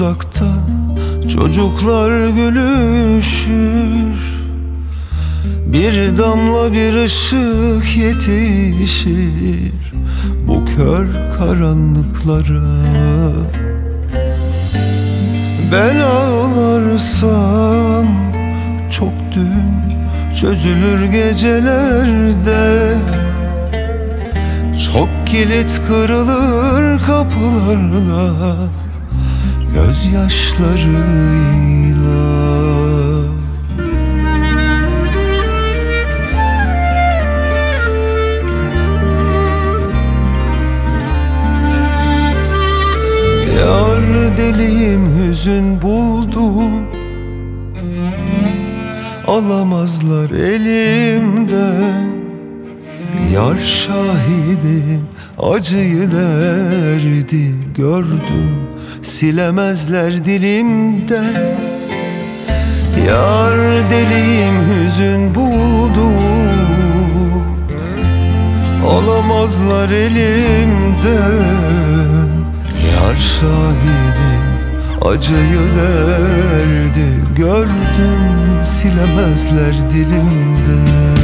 uzakta çocuklar gülüşür. Bir damla bir ışık yetişir bu kör karanlıklara. Ben ağlarsam çok dün çözülür gecelerde. Çok kilit kırılır kapılarla gözyaşlarıyla. Yar deliyim, hüzün buldum, alamazlar elimden. Yar şahidim, acıyı derdi gördüm, silemezler dilimden. Yar deliyim, hüzün buldum, alamazlar elimden. Yar şahidim, acıyı derdi gördüm, silemezler dilimden.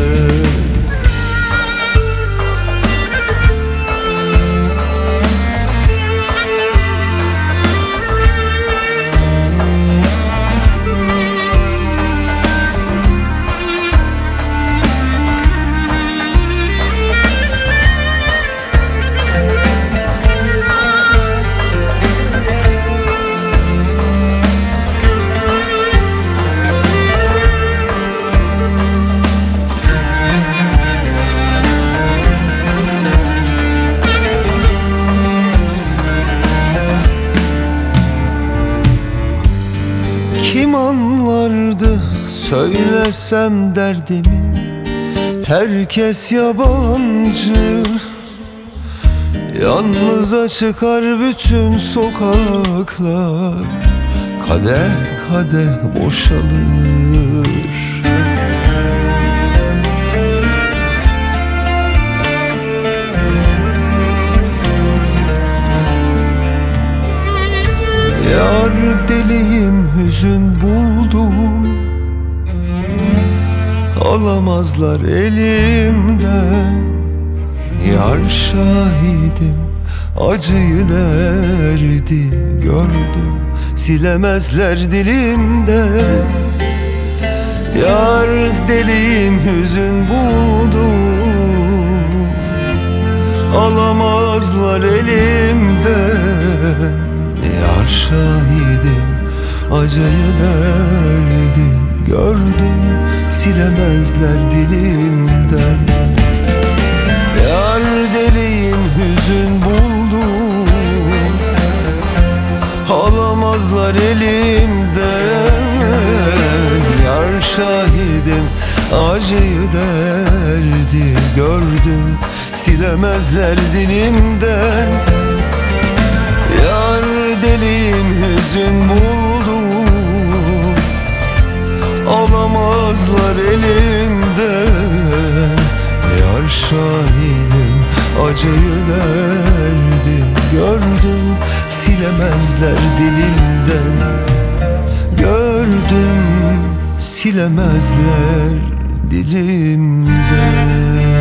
Kim anlardı söylesem derdimi? Herkes yabancı. Yalnıza çıkar bütün sokaklar, kadeh kadeh boşalır. Yar deliyim, hüzün buldum, alamazlar elimden. Yar şahidim, acıyı derdi gördüm, silemezler dilimden. Yar deliyim, hüzün buldum, alamazlar elimden. Yar şahidim, acıyı derdi gördüm, silemezler dilimden. Yar deliyim, hüzün buldum, alamazlar elimden. Yar şahidim, acıyı derdi gördüm, silemezler dilimden. Yar deliyim, hüzün buldum, alamazlar elimden. Yar şahidim, acıyı derdi gördüm, silemezler dilimden. Gördüm, silemezler dilimden.